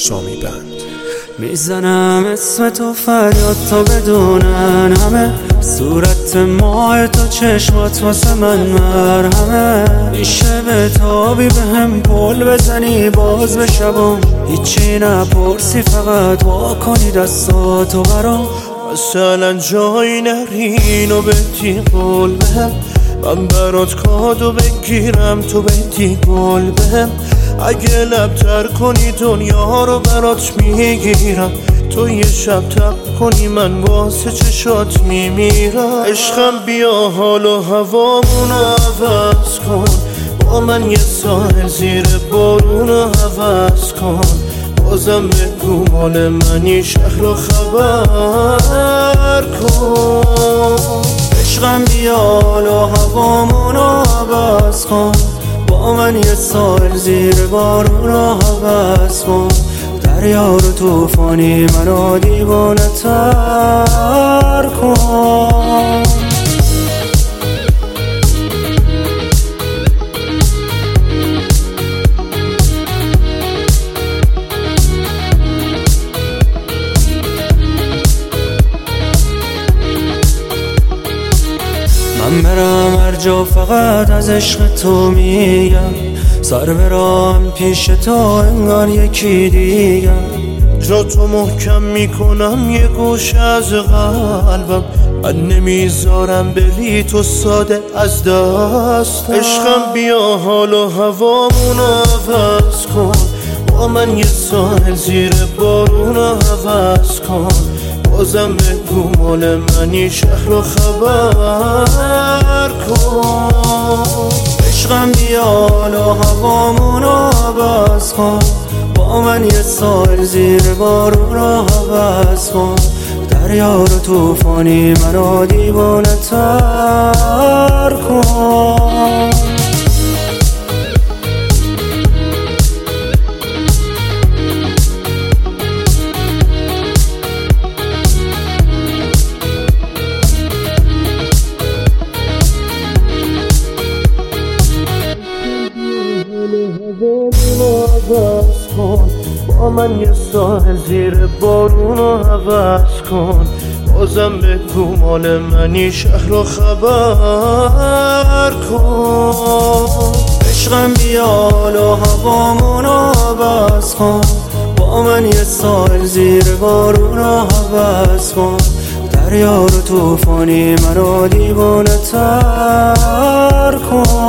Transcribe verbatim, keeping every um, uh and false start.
سامی بند. میزنم اسم تو فریاد تا بدونن همه، صورت ماه تو چشمات واسه من مرهمه. میشه به تابی به هم پل بزنی باز به شبام، هیچی نپرسی فقط وا کنی دستاتو برام. مثلا جایی نرین و بدی قول بهم، من برات کادو بگیرم تو بدی گل بهم. اگه لبتر کنی دنیا رو برات میگیرم، تو یه شب تب کنی من واسه چشات میمیرم. عشقم بیا حال و هوامونو عوض کن، با من یه ساحل زیر بارونو عوض کن. بازم بگو مال منی شهر رو خبر کن. عشقم بیا حال و هوامونو عوض کن، با من یه سال زیر بارونو عوض کن. دریا رو توفانی منو دیوانه تر کن. من برم هر جا فقط از عشق تو میگم، سر برام پیش تو انگار یکی دیگم. جا تو محکم میکنم یه گوش از قلبم، من نمیذارم بری تو ساده از دست. عشقم بیا حال و هوامونو عوض کن، با من یه ساحل زیر بارونو عوض کن. بازم بگو مال منی شهر رو خبر کن. عشقم بیا حال و هوامونو عوض کن، با من یه سال زیر بارونو عوض کن. دریا رو توفانی منو دیوانه تر کن. عوض کن، با من یه ساحل زیر بارونو عوض کن. بازم بگو مال منی شهر رو خبر کن. عشقم بیا حال و هوامونو عوض کن، با من یه سال زیر بارونو عوض کن. دریا رو توفانی منو دیوانه تر کن.